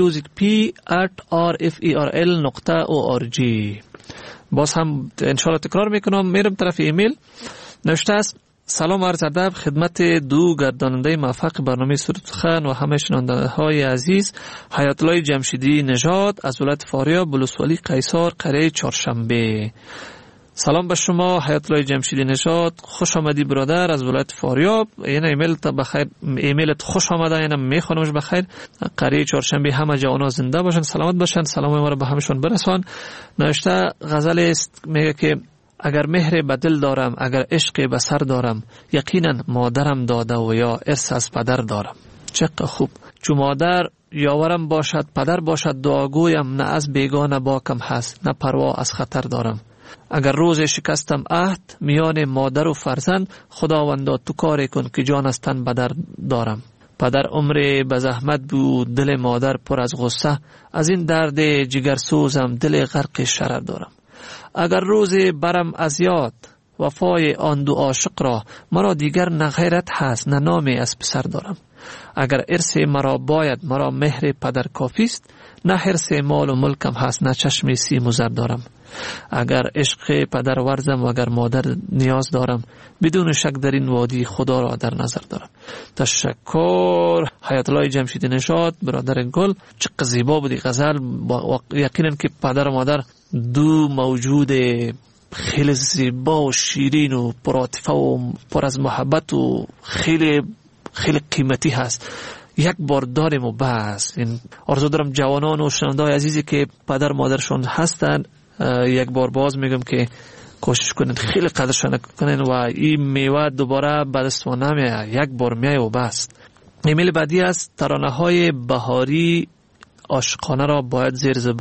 musicp@rferl.org. باز هم انشاءالله تکرار میکنم، میرم طرف ایمیل. نوشته است: سلام عرض ادب خدمت دو گرداننده موفق برنامه سرود سخن و همه شنونده های عزیز. حیات الله جمشیدی نژاد از ولایت فاریاب، ولسوالی قیصر، قریه چهارشنبه. سلام به شما حیات الله جمشیدی نژاد، خوش آمدی برادر از ولایت فاریاب. این ایمیل تا بخیر، ایمیلت خوش آمده، اینم میخوانمش بخیر. قریه چهارشنبه همه جوانا زنده باشن، سلامت باشن، سلام ما رو به همشون برسان. نوشته غزل است، میگه که اگر مهر به دل دارم، اگر عشق به سر دارم، یقینا مادرم داده و یا ارث از پدر دارم. چقدر خوب. چون مادر یاورم باشد، پدر باشد دعاگویم، نه از بیگانه باکم هست، نه پروا از خطر دارم. اگر روز شکستم عهد میان مادر و فرزند، خداوندا تو کاری کن که جان از تن بدر دارم. پدر عمر به زحمت بود، دل مادر پر از غصه. از این درد جگرسوزم دل غرق شرر دارم. اگر روز برم از یاد وفای آن دو عاشق را، مرا دیگر نه غیرت هست نه نامی از پسر دارم. اگر ارث مرا باید، مرا مهر پدر کافیست، نه حرص مال و ملکم هست نه چشم سیم و زر دارم. اگر عشق پدر ورزم و اگر مادر نیاز دارم، بدون شک در این وادی خدا را در نظر دارم. تشکر حیات الله جمشید نژاد، برادر گل. چقدر زیبا بودی غزل. یقینا که پدر و مادر دو موجود خیلی زیبا و شیرین و پرعاطفه و پر از محبت و خیلی خیلی قیمتی هست. یک بار داریم و بس. این آرزو دارم جوانان و شنونده‌های عزیزی که پدر مادرشون هستن، یک بار باز میگم که کوشش کنین خیلی قدرشان کنین و این میوه دوباره به دست ما نمیاد، یک بار میاد و بس. ایمیل بعدی است: ترانه‌های بهاری عاشقانه را باید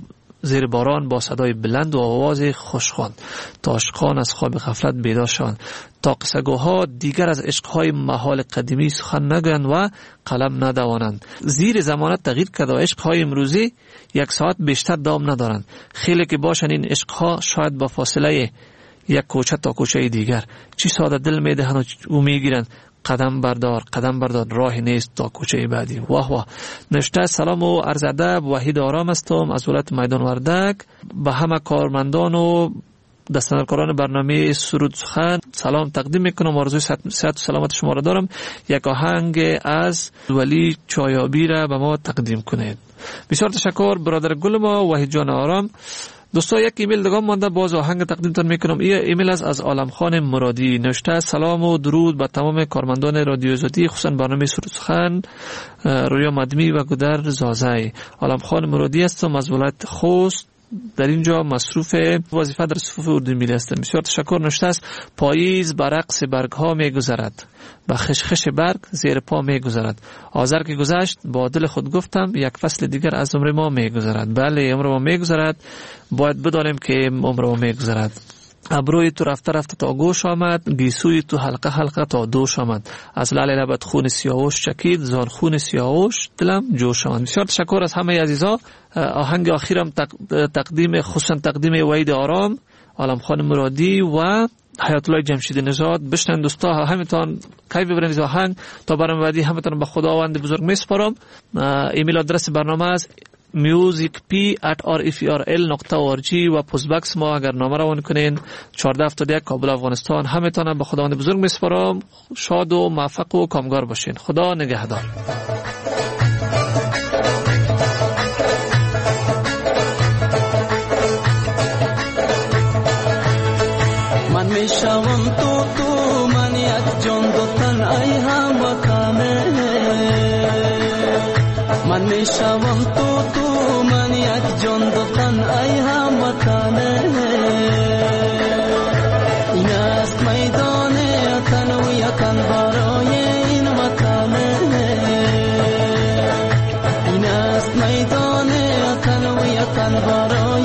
زیر باران با صدای بلند و آواز خوشخوان تا عاشقان از خواب غفلت بیدار شوند، تا قصه‌گوها دیگر از عشق‌های محال قدیمی سخن نگویند و قلم ندوانند. زیر زمانت تغییر کرده و عشق‌های امروزی یک ساعت بیشتر دام ندارند. خیلی که باشن این عشق‌ها شاید با فاصله یک کوچه تا کوچه دیگر. چی ساده دل میدهند و میگیرند قدم بردار راهی نیست تا کوچه بعدی. واه واه. نوشته: سلام و عرض ادب، وحید آرام هستم از ولایت میدان وردک. به همه کارمندان و دستاندرکاران برنامه سرود سخن سلام تقدیم میکنم. آرزوی صحت و سلامت شما را دارم. یک آهنگ از ولی چایابی را به ما تقدیم کنید. بسیار تشکر برادر گل ما وحید جان آرام. دوستا یک ایمیل دیگه مانده، باز آهنگ تقدیمتان میکنم. این ایمیل از عالم خان مرادی. نوشته: سلام و درود به تمام کارمندان رادیو آزادی، خصوصا برنامه سرود سخن، رویا مدمی و گودر زازای. عالم خان مرادی هستم از ولایت خوست. در اینجا مصروف وظیفه در صفوف اردو ملی هستم. بسیار تشکر. نوشته است: پاییز بر رقص برگ ها می گذرد، با خشخش برگ زیر پا می گذرد. آذر که گذشت با دل خود گفتم یک فصل دیگر از عمر ما می گذرد. بله عمر ما می گذرد، باید بدانیم که عمر ما می گذرد. ابروی تو رفته رفته تا گوش آمد، گیسوی تو حلقه حلقه تا دوش آمد. از لعل لبت خون سیاوش چکید، زان خون سیاوش دلم جوش آمد. بسیار تشکر از همه عزیزا. آهنگ آخرم تقدیم خصوصا تقدیم وحید آرام، عالم خان مرادی و حیات الله جمشید نژاد. بشنن دوستا، همتون کیف ببرین آهنگ. تا برنامه بعدی همتون به خداوند بزرگ میسپارم. ایمیل آدرس برنامه است musicp@rfrl.org و پست باکس ما اگر نامه روان کنین 1471 کابل افغانستان. همتون به خداوند بزرگ میسپارم. شاد و موفق و کامگار باشین. خدا نگهدار. من میشوم تو من یک جان دو تن ای هم وطنه. من میشوم تو من یک جان دو تن ای هم وطنه. این است میدان تن و یکن برای این وطنه. این است میدان تن و یکن برای